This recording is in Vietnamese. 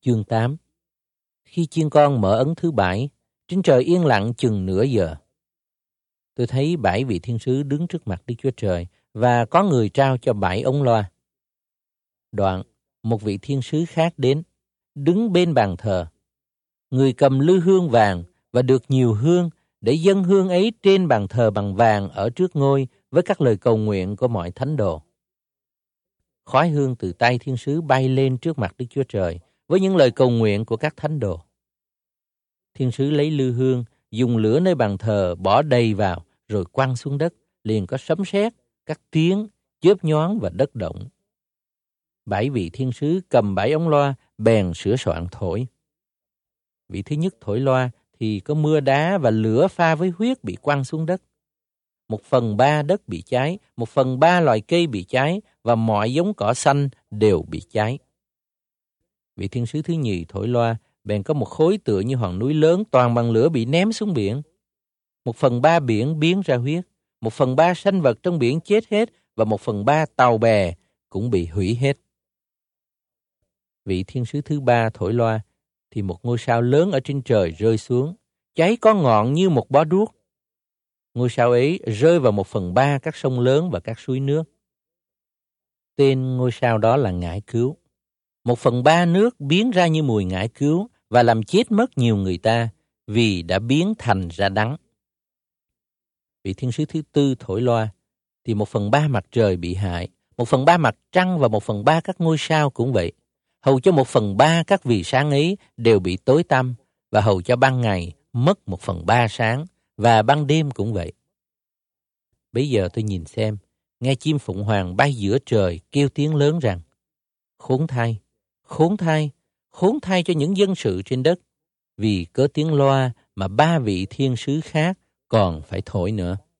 Chương 8. Khi chiên con mở ấn thứ 7, trên trời yên lặng chừng nửa giờ. Tôi thấy 7 vị thiên sứ đứng trước mặt Đức Chúa Trời và có người trao cho 7 ống loa. Đoạn, một vị thiên sứ khác đến, đứng bên bàn thờ. Người cầm lư hương vàng và được nhiều hương để dâng hương ấy trên bàn thờ bằng vàng ở trước ngôi với các lời cầu nguyện của mọi thánh đồ. Khói hương từ tay thiên sứ bay lên trước mặt Đức Chúa Trời với những lời cầu nguyện của các thánh đồ. Thiên sứ lấy lư hương, dùng lửa nơi bàn thờ bỏ đầy vào rồi quăng xuống đất, liền có sấm sét, các tiếng, chớp nhoáng và đất động. 7 vị thiên sứ cầm 7 ống loa bèn sửa soạn thổi. Vị thứ nhất thổi loa thì có mưa đá và lửa pha với huyết bị quăng xuống đất. 1/3 đất bị cháy, 1/3 loài cây bị cháy và mọi giống cỏ xanh đều bị cháy. Vị thiên sứ thứ nhì thổi loa, bèn có một khối tựa như hòn núi lớn toàn bằng lửa bị ném xuống biển. 1/3 biển biến ra huyết, 1/3 sanh vật trong biển chết hết và 1/3 tàu bè cũng bị hủy hết. Vị thiên sứ thứ ba thổi loa, thì một ngôi sao lớn ở trên trời rơi xuống, cháy có ngọn như một bó đuốc. Ngôi sao ấy rơi vào 1/3 các sông lớn và các suối nước. Tên ngôi sao đó là ngải cứu. 1/3 nước biến ra như mùi ngải cứu và làm chết mất nhiều người ta vì đã biến thành ra đắng. Vị thiên sứ thứ tư thổi loa, thì 1/3 mặt trời bị hại, 1/3 mặt trăng và 1/3 các ngôi sao cũng vậy. Hầu cho 1/3 các vì sáng ấy đều bị tối tăm và hầu cho ban ngày mất 1/3 sáng và ban đêm cũng vậy. Bấy giờ tôi nhìn xem, nghe chim phụng hoàng bay giữa trời kêu tiếng lớn rằng: Khốn thay, khốn thay, khốn thay cho những dân sự trên đất, vì cớ tiếng loa mà 3 vị thiên sứ khác còn phải thổi nữa.